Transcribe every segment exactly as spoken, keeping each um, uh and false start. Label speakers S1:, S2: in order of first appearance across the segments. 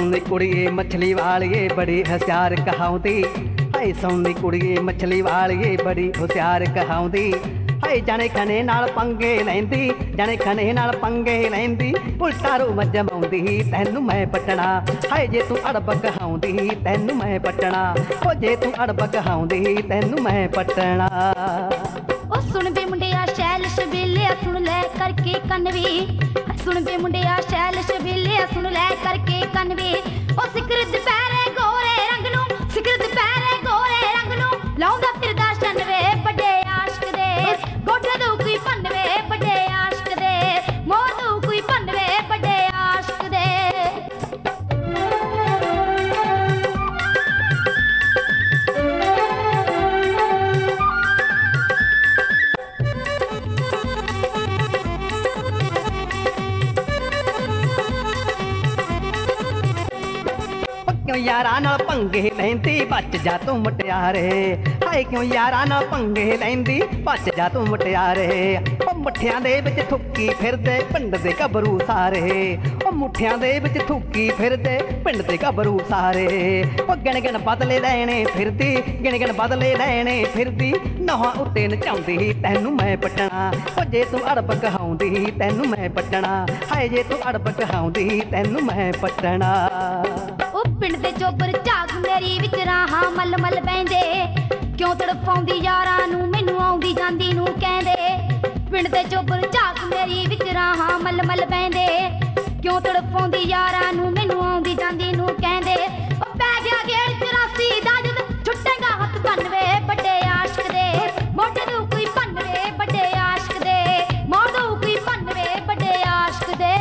S1: ਸੋਹਣੀ ਕੁੜੀਏ ਮੱਛਲੀ ਵਾਲੀਏ ਬੜੀ ਹੁਸ਼ਿਆਰ ਕਹਾਉਂਦੀ। ਹਾਏ ਸੋਹਣੀ ਕੁੜੀਏ ਮੱਛਲੀ ਵਾਲੀਏ ਬੜੀ ਹੁਸ਼ਿਆਰ ਕਹਾਉਂਦੀ। ਹਾਏ ਜਾਣੇ ਖਣੇ ਨਾਲ ਪੰਗੇ ਲੈਂਦੀ, ਜਾਣੇ ਖਣੇ ਨਾਲ ਪੰਗੇ ਲੈਂਦੀ, ਉਲਟਾ ਰੂਮ ਜਮਾਉਂਦੀ ਤੈਨੂੰ ਮੈਂ ਪਟਣਾ। ਹਾਏ ਜੇ ਤੂੰ ਅੜਬ ਕਹਾਉਂਦੀ ਤੈਨੂੰ ਮੈਂ ਪਟਣਾ, ਓ ਜੇ ਤੂੰ ਅੜਬ ਕਹਾਉਂਦੀ ਤੈਨੂੰ ਮੈਂ ਪਟਣਾ।
S2: ਓ ਸੁਣ ਵੇ ਮੁੰਡਿਆ ਸ਼ੈਲ ਸ਼ਬੀਲਿਆ ਸੁਣ ਲੈ ਕਰਕੇ ਕੰਨ ਵੇ, ਸੁਣ ਵੇ ਮੁੰਡਿਆ ਸ਼ੈਲ ਸ਼ਬੀਲਿਆ ਸੁਣ ਲੈ ਕਰਕੇ ਕੰਨ ਵੇ। ਓ ਸਿਖਰ ਦੁਪਹਿਰੇ ਗੋਰੇ ਰੰਗ ਨੂੰ, ਸਿਖਰ ਦੁਪਹਿਰੇ ਗੋਰੇ ਰੰਗ ਨੂੰ ਲਾਉਂਦਾ ਫਿਰਦਾ ਸ਼ਨ ਵੇ ਵੱਡੇ ਆਸ਼ਕ ਦੇ। ਗੋਡੇ ਦੂ ਕੋਈ ਭੰਨ ਵੇ ਵੱਡੇ ਆਸ਼ਕ ਦੇ, ਮੋਰ ਦੂ ਕੋਈ ਭੰਨ ਵੇ ਵੱਡੇ ਆਸ਼ਕ ਦੇ।
S1: क्यों यारां नाल पंगे लैंदी बच जा तू मुटियारे। हाय क्यों यारां नाल पंगे लैंदी बच जा तू मुटियारे। ओ मुठियां दे विच थुक्की फिरदे पिंड दे गभरू सारे, ओ मुठियां दे विच थुक्की फिरदे पिंड दे गभरू सारे। ओ गिण गिण बदले लैणे फिरदी, गिण गिण बदले लैणे फिरदी, नौहां उत्ते नचाउंदी तैनू मैं पटना। ओ जे तू अड़ब कहाउंदी तैनू मैं पटना, हाय जे तू अड़ब कहाउंदी तैनू मैं पटना।
S2: पिंड दे चोबर झाग मेरी विच राहां मल मल बहिंदे, क्यों तड़फाउंदी यारां नूं मैनूं आउंदी जांदी नूं कहंदे। पिंड दे चोबर झाग मेरी विच राहां मल मल बहिंदे, क्यों तड़फाउंदी यारां नूं मैनूं आउंदी जांदी नूं कहंदे। ओ पै गया गेड़ चौरासी दा जद छुट्टेगा हत्थ भन्नवे बड़े आशिक दे, मोढे दू कोई भन्नवे बड़े आशिक दे, मोर दू कोई भन्नवे बड़े आशिक दे।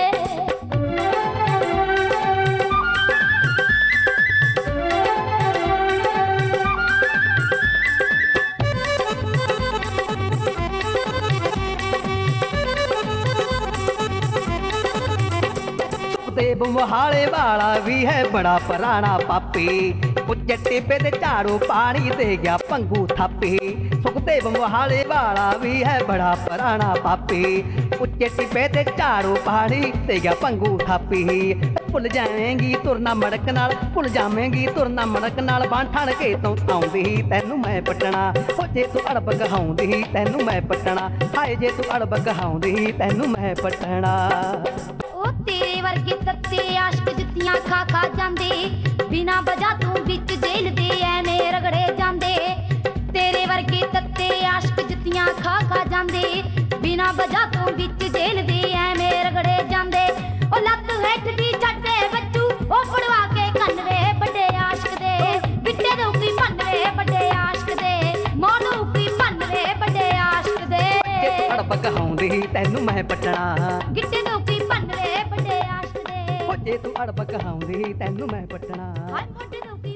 S1: सुखदेव मोहाले वाला भी है बड़ा पुराना पापी, उच्चे टिब्बे ते झाड़ू पानी दे गया पंगू थापी। सुखदेव मोहाले वाला भी है बड़ा पुराना पापी, उच्चे टिब्बे ते झाड़ू पानी दे गया पंगू थापी। भुल जाएंगी तुरना मड़क नाल, भुल जावेंगी तुरना मड़क नाल, बांठण के तों आउंदी तैनू मैं पटना। ओ जे तू अड़ब कहाउंदी तैनू मैं पटना, हाय जे तू अड़ब कहाउंदी तैनू मैं पटना।
S2: ओ तेरे वर्गे तत्ते आशिक जुत्तियां खा खा जांदे, बिना वजह तू विच जेल दे ऐवें रगड़े जांदे। तेरे वर्गे तत्ते आशिक जुत्तियां खा खा जांदे, बिना वजह तू विच जेल दे ऐवें रगड़े जांदे। ओ लत्त हेठ दी छड्ड दे बच्चू, ओ फड़वा के कंन वे बड़े आशिक दे, गिट्टे दू कोई भन्न वे बड़े आशिक दे, मोर दू कोई भन्न वे बड़े आशिक दे।
S1: अड़ब कहाउंदी तैनू मैं पटना,
S2: गिट्टे दू कोई भन्न वे बड़े आशिक दे।
S1: ओ जे तू अड़ब कहाउंदी तैनू मैं पटना।
S2: हाय मोढे दू